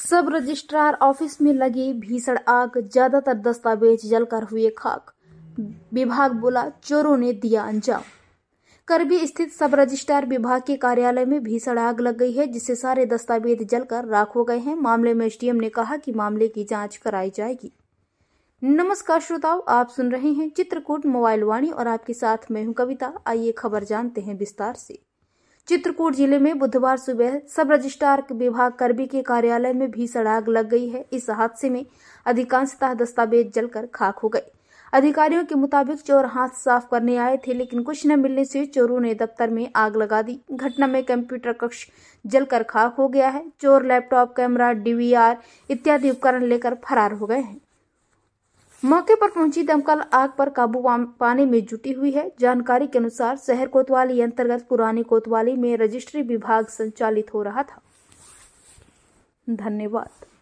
सब registrar office में लगी भीषण आग, ज्यादातर दस्तावेज जलकर हुए खाक। विभाग बोला, चोरों ने दिया अंजाम। करबी स्थित सब रजिस्ट्रार विभाग के कार्यालय में भीषण आग लग गई है, जिससे सारे दस्तावेज जलकर राख हो गए हैं। मामले में एसडीएम ने कहा कि मामले की जांच कराई जाएगी। नमस्कार श्रोताओं, आप सुन रहे हैं चित्रकूट मोबाइल वाणी और आपके साथ मैं हूं कविता। आइए खबर जानते हैं विस्तार से। चित्रकूट जिले में बुधवार सुबह सब रजिस्ट्रार विभाग करबी के कार्यालय में भीषण आग लग गई है। इस हादसे में अधिकांशतः दस्तावेज जलकर खाक हो गए। अधिकारियों के मुताबिक चोर हाथ साफ करने आए थे, लेकिन कुछ न मिलने से चोरों ने दफ्तर में आग लगा दी। घटना में कंप्यूटर कक्ष जलकर खाक हो गया है। चोर लैपटॉप, कैमरा, डीवीआर इत्यादि उपकरण लेकर फरार हो गए हैं। मौके पर पहुंची दमकल आग पर काबू पाने में जुटी हुई है। जानकारी के अनुसार शहर कोतवाली अंतर्गत पुरानी कोतवाली में रजिस्ट्री विभाग संचालित हो रहा था। धन्यवाद।